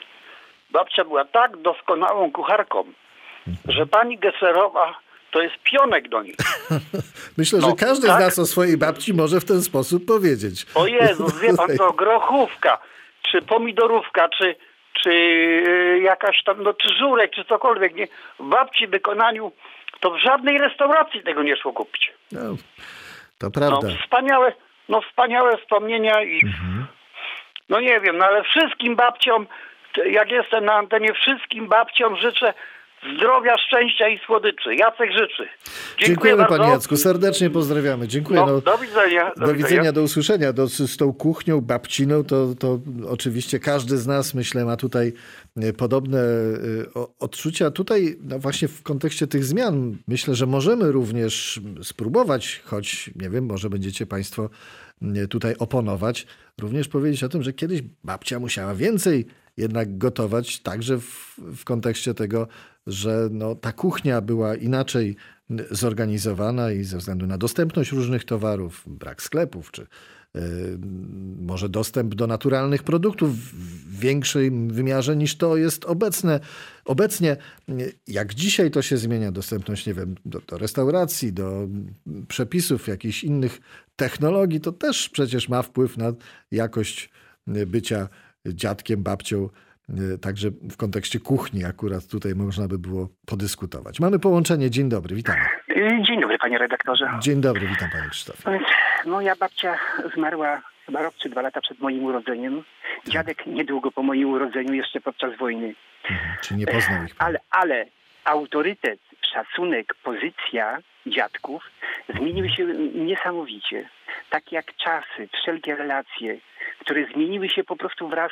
babcia była tak doskonałą kucharką, że pani Gesserowa to jest pionek do niej. Myślę, No, że każdy tak. z nas o swojej babci może w ten sposób powiedzieć. O Jezu, wie pan, to grochówka, czy pomidorówka, czy, czy y, jakaś tam, no czy żurek, czy cokolwiek, nie? W babci wykonaniu to w żadnej restauracji tego nie szło kupić. No, to prawda. No wspaniałe, no wspaniałe wspomnienia i Mhm. no nie wiem, no ale wszystkim babciom, jak jestem na antenie, wszystkim babciom życzę zdrowia, szczęścia i słodyczy. Jacek życzy. Dziękuję Dziękujemy bardzo. panie Jacku, serdecznie pozdrawiamy. Dziękuję. No, No, do widzenia. do, do widzenia, do usłyszenia. Do, z tą kuchnią babciną to, to oczywiście każdy z nas, myślę, ma tutaj e, podobne e, o- odczucia. Tutaj no właśnie w kontekście tych zmian myślę, że możemy również spróbować, choć nie wiem, może będziecie państwo e, tutaj oponować, również powiedzieć o tym, że kiedyś babcia musiała więcej jednak gotować, także w, w kontekście tego, że no, ta kuchnia była inaczej zorganizowana i ze względu na dostępność różnych towarów, brak sklepów, czy y, może dostęp do naturalnych produktów w większym wymiarze niż to jest obecne. Obecnie, jak dzisiaj to się zmienia, dostępność, nie wiem, do, do restauracji, do przepisów, jakichś innych technologii, to też przecież ma wpływ na jakość bycia dziadkiem, babcią. Także w kontekście kuchni akurat tutaj można by było podyskutować. Mamy połączenie. Dzień dobry, witamy. Dzień dobry, panie redaktorze. Dzień dobry, witam panie Krzysztofie. Moja babcia zmarła chyba rok czy dwa lata przed moim urodzeniem. Dziadek niedługo po moim urodzeniu, jeszcze podczas wojny. Mhm, czy nie poznał ich pan? Ale, ale autorytet, szacunek, pozycja dziadków zmieniły się niesamowicie. Tak jak czasy, wszelkie relacje, które zmieniły się po prostu wraz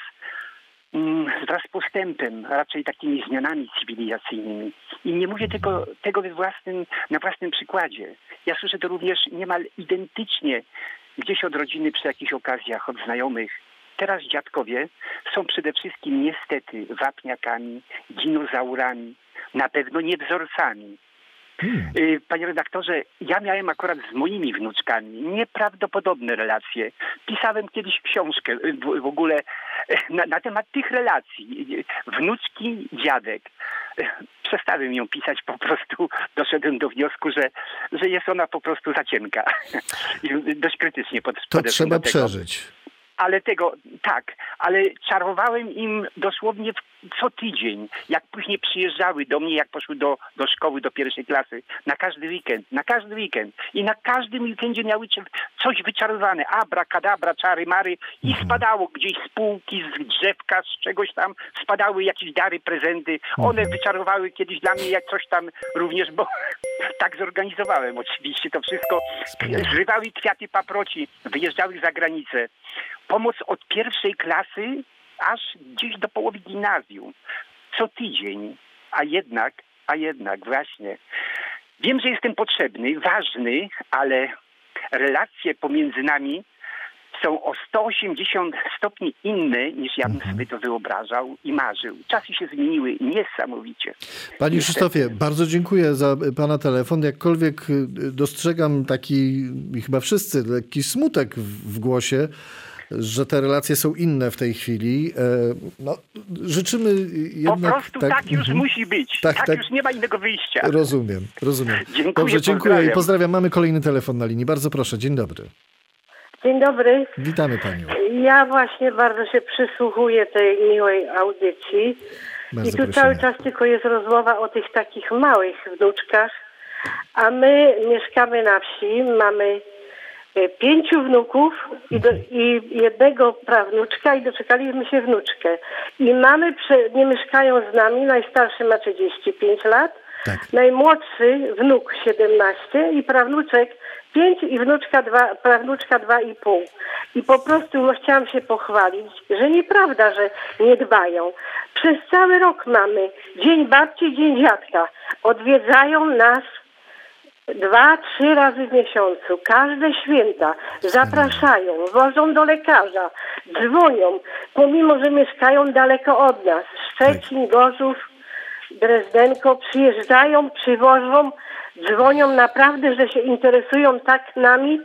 wraz z postępem, raczej takimi zmianami cywilizacyjnymi. I nie mówię tylko tego we własnym, na własnym przykładzie. Ja słyszę to również niemal identycznie gdzieś od rodziny przy jakichś okazjach, od znajomych. Teraz dziadkowie są przede wszystkim niestety wapniakami, dinozaurami, na pewno nie wzorcami. Hmm. Panie redaktorze, ja miałem akurat z moimi wnuczkami nieprawdopodobne relacje. Pisałem kiedyś książkę w, w ogóle na, na temat tych relacji. Wnuczki, dziadek. Przestałem ją pisać, po prostu doszedłem do wniosku, że, że jest ona po prostu za cienka. I dość krytycznie pod, To trzeba przeżyć. Ale tego, tak, ale czarowałem im dosłownie co tydzień, jak później przyjeżdżały do mnie, jak poszły do, do szkoły, do pierwszej klasy, na każdy weekend, na każdy weekend. I na każdym weekendzie miały coś wyczarowane, abrakadabra, czary, mary i spadało gdzieś z półki, z drzewka, z czegoś tam, spadały jakieś dary, prezenty. One wyczarowały kiedyś dla mnie jak coś tam również, bo tak zorganizowałem oczywiście to wszystko. Zrywały kwiaty paproci, wyjeżdżały za granicę. Pomoc od pierwszej klasy aż gdzieś do połowy gimnazjum. Co tydzień. A jednak, a jednak właśnie. Wiem, że jestem potrzebny, ważny, ale relacje pomiędzy nami są o sto osiemdziesiąt stopni inne niż ja bym sobie to wyobrażał i marzył. Czasy się zmieniły niesamowicie. Panie Niestety. Krzysztofie, bardzo dziękuję za pana telefon. Jakkolwiek dostrzegam taki, i chyba wszyscy, lekki smutek w, w głosie, że te relacje są inne w tej chwili. No, życzymy jednak... Po prostu tak, tak już musi być. Tak, tak, tak już nie ma innego wyjścia. Rozumiem, rozumiem. Dziękuję, Dobrze, dziękuję pozdrawiam. i pozdrawiam. Mamy kolejny telefon na linii. Bardzo proszę, dzień dobry. Dzień dobry. Witamy panią. Ja właśnie bardzo się przysłuchuję tej miłej audycji. Bardzo I tu prosimy. cały czas tylko jest rozmowa o tych takich małych wnuczkach, a my mieszkamy na wsi, mamy e, pięciu wnuków i, do, i jednego prawnuczka i doczekaliśmy się wnuczkę. I mamy, prze, nie mieszkają z nami, najstarszy ma trzydzieści pięć lat, tak. Najmłodszy wnuk siedemnaście i prawnuczek pięć i wnuczka dwa, prawnuczka dwa i pół. I po prostu no, chciałam się pochwalić, że nieprawda, że nie dbają. Przez cały rok mamy Dzień Babci, Dzień Dziadka. Odwiedzają nas dwa, trzy razy w miesiącu. Każde święta. Zapraszają, wożą do lekarza, dzwonią, pomimo, że mieszkają daleko od nas. Szczecin, Gorzów, Drezdenko, przyjeżdżają, przywożą, dzwonią naprawdę, że się interesują tak nami,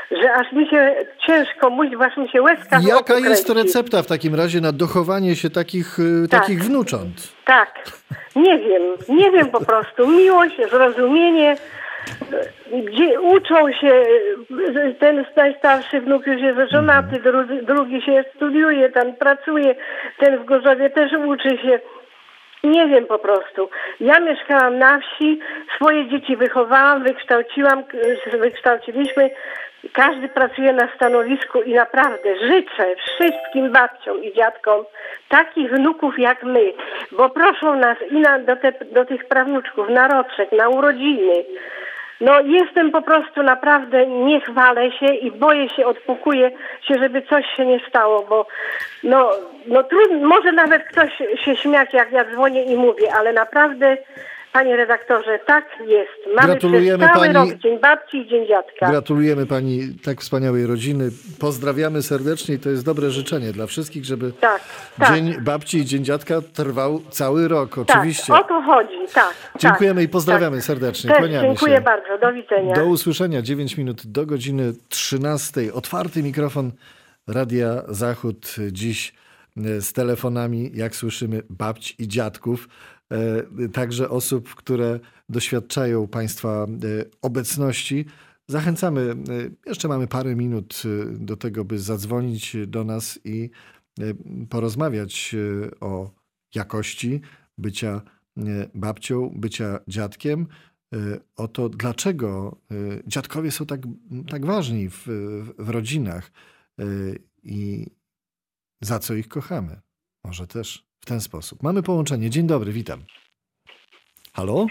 że aż mi się ciężko mówić, aż mi się łezka w Jaka oku jest kręci. recepta w takim razie na dochowanie się takich, y, Tak. takich wnucząt? Tak, nie wiem, nie wiem po prostu. Miłość, zrozumienie, gdzie uczą się, ten najstarszy wnuk już jest żonaty, drugi, drugi się studiuje, ten pracuje, ten w Gorzowie też uczy się. Nie wiem po prostu. Ja mieszkałam na wsi, swoje dzieci wychowałam, wykształciłam, wykształciliśmy. Każdy pracuje na stanowisku i naprawdę życzę wszystkim babciom i dziadkom takich wnuków jak my, bo proszą nas i na, do, te, do tych prawnuczków na roczek, na urodziny. No jestem po prostu naprawdę, nie chwalę się i boję się, odpukuję się, żeby coś się nie stało, bo no, no trudno, może nawet ktoś się śmiać, jak ja dzwonię i mówię, ale naprawdę, panie redaktorze, tak jest. Mamy Gratulujemy przez cały pani- rok Dzień Babci i Dzień Dziadka. Gratulujemy pani tak wspaniałej rodziny. Pozdrawiamy serdecznie i to jest dobre życzenie dla wszystkich, żeby Tak, tak. Dzień Babci i Dzień Dziadka trwał cały rok, oczywiście. Tak, o to chodzi, tak. Dziękujemy tak, i pozdrawiamy tak. serdecznie. Też Kłaniamy dziękuję się. bardzo, do widzenia. Do usłyszenia. dziewięć minut do godziny trzynastej. Otwarty mikrofon Radia Zachód dziś e, z telefonami, jak słyszymy, babci i dziadków. E, Także osób, które doświadczają Państwa e, obecności. Zachęcamy, e, jeszcze mamy parę minut e, do tego, by zadzwonić do nas i e, porozmawiać e, o jakości bycia e, babcią, bycia dziadkiem, e, o to, dlaczego e, dziadkowie są tak, tak ważni w, w rodzinach e, i za co ich kochamy. Może też w ten sposób. Mamy połączenie. Dzień dobry, witam. Halo?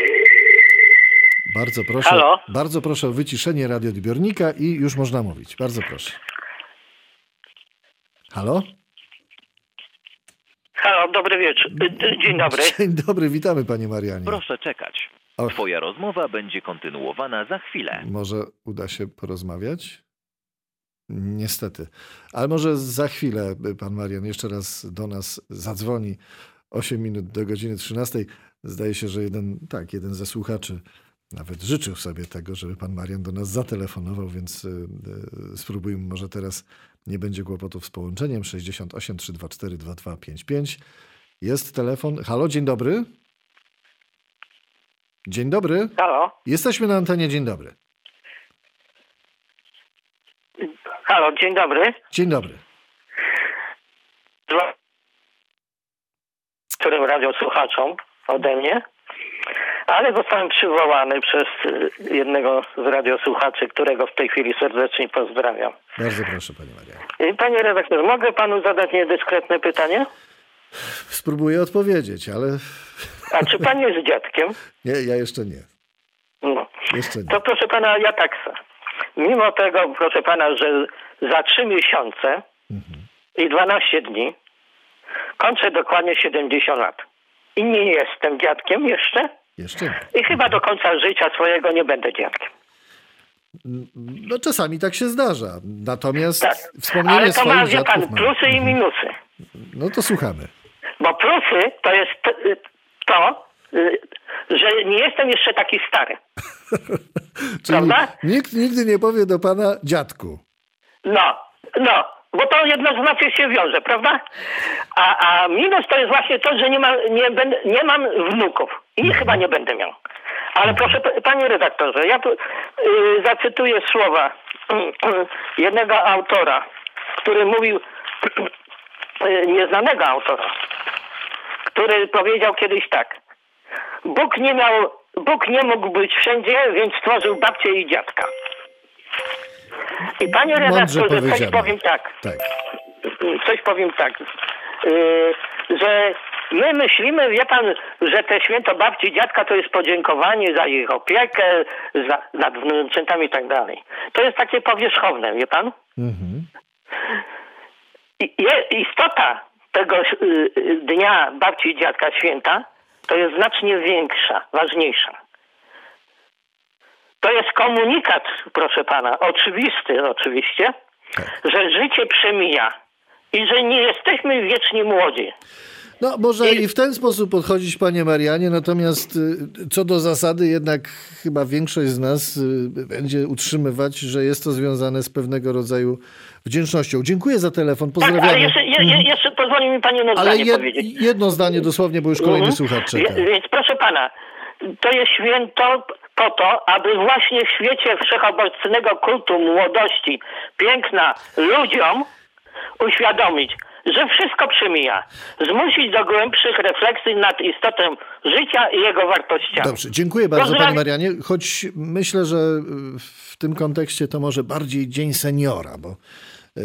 Bardzo proszę, Halo? bardzo proszę o wyciszenie radioodbiornika i już można mówić. Bardzo proszę. Halo? Halo, dobry wieczór. Dzień dobry. Dzień dobry, witamy panie Marianie. Proszę czekać. O. Twoja rozmowa będzie kontynuowana za chwilę. Może uda się porozmawiać? Niestety. Ale może za chwilę pan Marian jeszcze raz do nas zadzwoni. osiem minut do godziny trzynastej. Zdaje się, że jeden, tak, jeden ze słuchaczy nawet życzył sobie tego, żeby pan Marian do nas zatelefonował, więc y, y, spróbujmy, może teraz nie będzie kłopotów z połączeniem. sześćdziesiąt osiem, trzysta dwadzieścia cztery, dwadzieścia dwa pięćdziesiąt pięć. Jest telefon. Halo, dzień dobry. Dzień dobry. Halo. Jesteśmy na antenie. Dzień dobry. Halo, dzień dobry. Dzień dobry. Dwa- którym radiosłuchaczom ode mnie, ale zostałem przywołany przez y, jednego z radiosłuchaczy, którego w tej chwili serdecznie pozdrawiam. Bardzo proszę, panie Marian. Y, Panie redaktorze, mogę panu zadać niedyskretne pytanie? Spróbuję odpowiedzieć, ale A czy pan jest dziadkiem? nie, ja jeszcze nie. No. Jeszcze nie. To proszę pana, ja tak se. Mimo tego, proszę pana, że za trzy miesiące i dwanaście dni kończę dokładnie siedemdziesiąt lat. I nie jestem dziadkiem jeszcze. Jeszcze nie. I chyba do końca życia swojego nie będę dziadkiem. No czasami tak się zdarza. Natomiast Tak. wspomnienie Ale to swoich ma, wie dziadków pan, ma- plusy i minusy. No to słuchamy. Bo plusy to jest t- to, y, że nie jestem jeszcze taki stary. Czyli Prawda? nikt nigdy nie powie do pana dziadku. No, no, bo to jednoznacznie się wiąże, prawda? A, a minus to jest właśnie to, że nie, ma, nie, będę, nie mam wnuków i nie, chyba nie będę miał. Ale proszę, p- panie redaktorze, ja tu y, zacytuję słowa jednego autora, który mówił, y, nieznanego autora, który powiedział kiedyś tak: Bóg nie miał, Bóg nie mógł być wszędzie, więc stworzył babcię i dziadka. I panie Mądrze redaktorze, coś powiedziane. powiem tak. Tak. Coś powiem tak, yy, że my myślimy, wie pan, że te święto babci i dziadka to jest podziękowanie za ich opiekę, za, nad wnuczętami i tak dalej. To jest takie powierzchowne, wie pan? Mhm. I, je, istota tego yy, dnia babci i dziadka, święta, to jest znacznie większa, ważniejsza. To jest komunikat, proszę pana, oczywisty oczywiście, że życie przemija i że nie jesteśmy wiecznie młodzi. No może i w ten sposób podchodzić, panie Marianie, natomiast y, co do zasady jednak chyba większość z nas y, będzie utrzymywać, że jest to związane z pewnego rodzaju wdzięcznością. Dziękuję za telefon, pozdrawiamy. Tak, ale jeszcze, je, je, jeszcze pozwoli mi pani jedno Ale zdanie jed, powiedzieć. jedno zdanie dosłownie, bo już kolejny Mhm. słuchacz czeka. Je, więc proszę pana, to jest święto po to, aby właśnie w świecie wszechobecnego kultu młodości, piękna ludziom uświadomić, że wszystko przemija. Zmusić do głębszych refleksji nad istotą życia i jego wartościami. Dobrze, dziękuję bardzo Pozdrawiam. panie Marianie, choć myślę, że w tym kontekście to może bardziej Dzień Seniora, bo yy,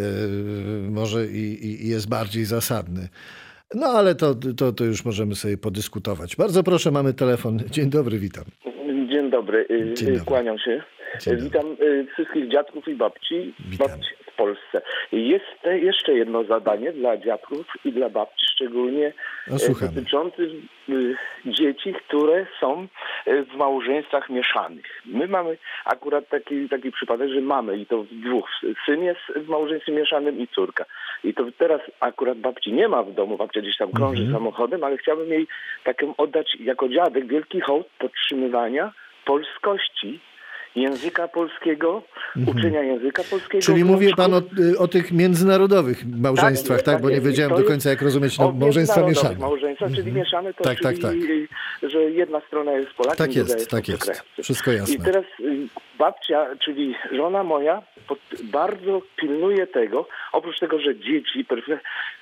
może i, i jest bardziej zasadny. No ale to, to, to już możemy sobie podyskutować. Bardzo proszę, mamy telefon. Dzień dobry, witam. Dzień dobry, y, Dzień dobry. kłaniam się. Dzień Witam y, wszystkich dziadków i babci, babci w Polsce. Jest te- jeszcze jedno zadanie dla dziadków i dla babci, szczególnie No, y, słuchamy. dotyczące y, dzieci, które są y, w małżeństwach mieszanych. My mamy akurat taki, taki przypadek, że mamy i to w dwóch. Syn jest w małżeństwie mieszanym i córka. I to teraz akurat babci nie ma w domu, babcia gdzieś tam krąży Mhm. samochodem, ale chciałbym jej taką oddać jako dziadek wielki hołd podtrzymywania polskości, języka polskiego, Mhm. uczenia języka polskiego. Czyli w mówi szkół- pan o, o tych międzynarodowych małżeństwach, tak? tak Bo nie jest. wiedziałem To do jest końca, jak rozumieć no, o małżeństwa międzynarodowych mieszane. Małżeństwa, czyli mieszane to Tak, tak, czyli, że jedna strona jest Polakiem, Tak druga jest, jest tak jest. obcokrajowcem. Wszystko jasne. I teraz y, babcia, czyli żona moja, pod, bardzo pilnuje tego, oprócz tego, że dzieci perfe-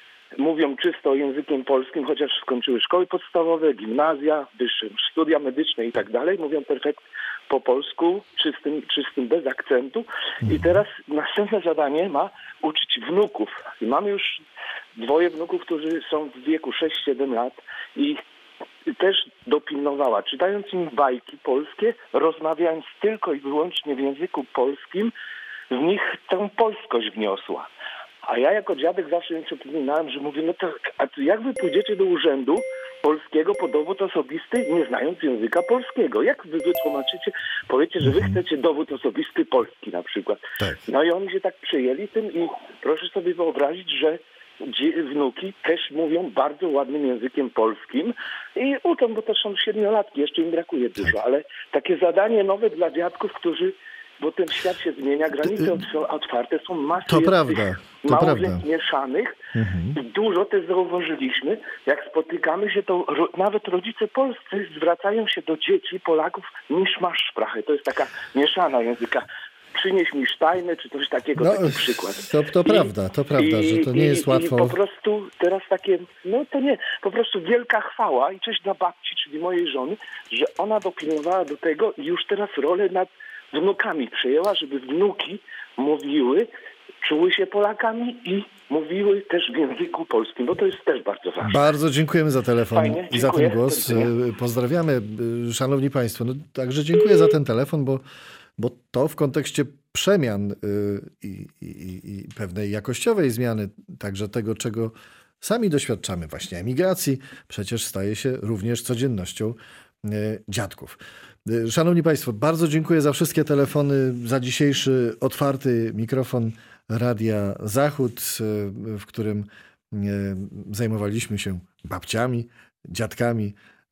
mówią czysto językiem polskim, chociaż skończyły szkoły podstawowe, gimnazja, wyższe studia medyczne i tak dalej, mówią perfekt po polsku, czystym, czystym bez akcentu. I teraz następne zadanie ma uczyć wnuków. I mamy już dwoje wnuków, którzy są w wieku sześć siedem lat i też dopilnowała, czytając im bajki polskie, rozmawiając tylko i wyłącznie w języku polskim, w nich tę polskość wniosła. A ja jako dziadek zawsze im przypominałem, że mówię, no to, a to jak wy pójdziecie do urzędu polskiego po dowód osobisty, nie znając języka polskiego? Jak wy wytłumaczycie, powiecie, że wy chcecie dowód osobisty polski na przykład. Tak. No i oni się tak przyjęli tym i proszę sobie wyobrazić, że dzie- wnuki też mówią bardzo ładnym językiem polskim i uczą, bo to są siedmiolatki, jeszcze im brakuje dużo, ale takie zadanie nowe dla dziadków, którzy, bo ten świat się zmienia, granice są otwarte, są masy To jest prawda, tych to małżeństw prawda. mieszanych Mhm. i dużo też zauważyliśmy, jak spotykamy się, to ro, nawet rodzice polscy zwracają się do dzieci Polaków niż masz sprachę. To jest taka mieszana języka. Przynieś mi sztajny, czy coś takiego, No, taki przykład. to, to I- prawda, to prawda, że to nie i- jest I łatwo. po prostu teraz takie, no to nie, po prostu wielka chwała i cześć dla babci, czyli mojej żony, że ona dopilnowała do tego i już teraz rolę nad wnukami przejęła, żeby wnuki mówiły, czuły się Polakami i mówiły też w języku polskim, bo to jest też bardzo ważne. Bardzo dziękujemy za telefon Fajnie, i za ten dziękuję. głos. Do widzenia. Y, Pozdrawiamy, y, szanowni państwo. No, także dziękuję za ten telefon, bo, bo to w kontekście przemian y, i, i, i pewnej jakościowej zmiany, także tego, czego sami doświadczamy, właśnie emigracji, przecież staje się również codziennością y, dziadków. Y, Szanowni państwo, bardzo dziękuję za wszystkie telefony, za dzisiejszy otwarty mikrofon Radia Zachód, y, w którym y, zajmowaliśmy się babciami, dziadkami,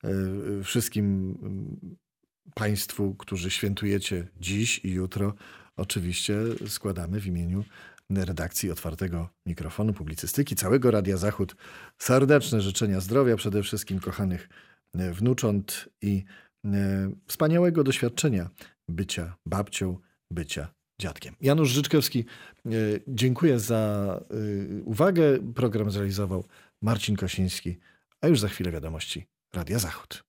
y, wszystkim y, państwu, którzy świętujecie dziś i jutro. Oczywiście składamy w imieniu redakcji Otwartego Mikrofonu, publicystyki, całego Radia Zachód serdeczne życzenia zdrowia, przede wszystkim kochanych y, wnucząt i y, wspaniałego doświadczenia bycia babcią, bycia dziadkiem. Janusz Życzkowski, y, dziękuję za y, uwagę. Program zrealizował Marcin Kosiński, a już za chwilę wiadomości Radia Zachód.